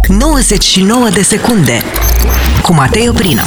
99 de secunde cu Matei Oprina.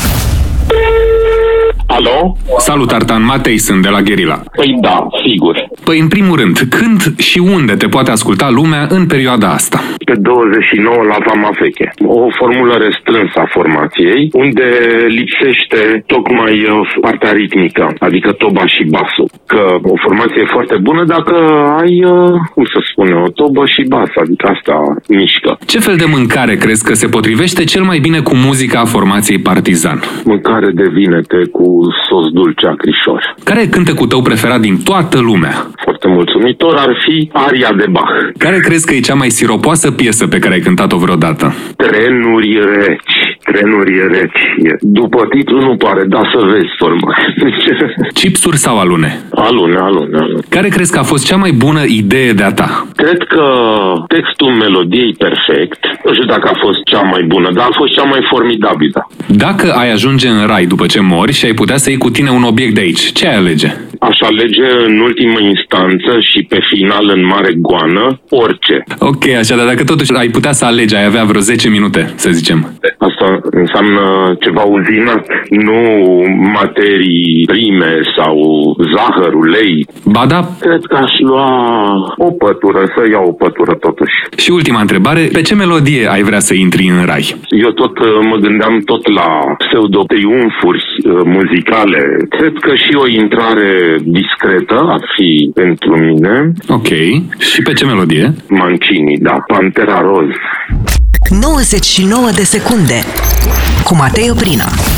Alo? Salut, Artan, Matei sunt de la Guerilla. Păi da, sigur. Păi, în primul rând, când și unde te poate asculta lumea în perioada asta? Pe 29 la Vama Veche. O formulă restrânsă a formației, unde lipsește tocmai partea ritmică, adică toba și basul. Că o formație e foarte bună dacă ai, cum să spune, o tobă și bas, adică asta mișcă. Ce fel de mâncare crezi că se potrivește cel mai bine cu muzica formației Partizan? Mâncare de vinete cu sos dulce acrișor. Care e cântecul tău preferat din toată lumea? Foarte mulțumitor ar fi aria de Bach. Care crezi că e cea mai siropoasă piesă pe care ai cântat-o vreodată? Trenuri reci. Trenuri reci. După titlu nu pare, dar să vezi forma. Chipsuri sau alune? Alune. Care crezi că a fost cea mai bună idee de-a ta? Cred că textul melodiei perfect, nu știu dacă a fost cea mai bună, dar a fost cea mai formidabilă. Dacă ai ajunge în rai după ce mori și ai putea să iei cu tine un obiect de aici, ce ai alege? Aș alege în ultimă instanță și pe final în mare goană orice. Ok, așa, dar dacă totuși ai putea să alegi, ai avea vreo 10 minute, să zicem. Asta înseamnă ceva uzinat, nu materii prime sau zahăr, ulei. Ba da. Cred că aș lua o pătură, să iau o pătură totuși. Și ultima întrebare, pe ce melodie ai vrea să intri în rai? Eu tot mă gândeam tot la pseudo-triumfuri muzicale. Cred că și o intrare discretă ar fi pentru mine. Ok. Și pe ce melodie? Mancini, da. Pantera Roz. 99 de secunde cu Matei Oprina.